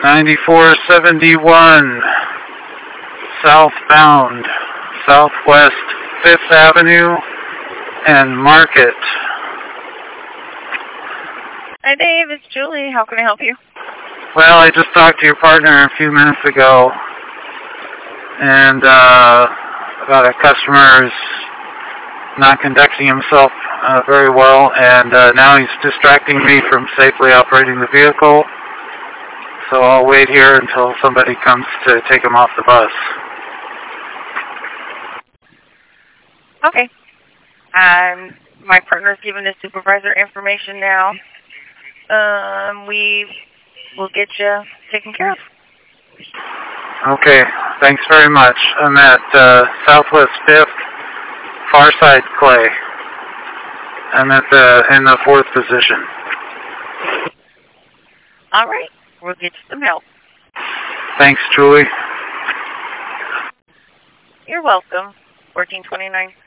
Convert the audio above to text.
9471 southbound, Southwest 5th Avenue and Market. Hi Dave, it's Julie. How can I help you? Well, I just talked to your partner a few minutes ago, and about a customer who's not conducting himself very well, and now he's distracting me from safely operating the vehicle. So I'll wait here until somebody comes to take him off the bus. Okay. My partner's giving the supervisor information now. We will get you taken care of. Okay, thanks very much. I'm at Southwest 5th, far side Clay. I'm at in the 4th position. All right, we'll get you some help. Thanks, Julie. You're welcome. 1429.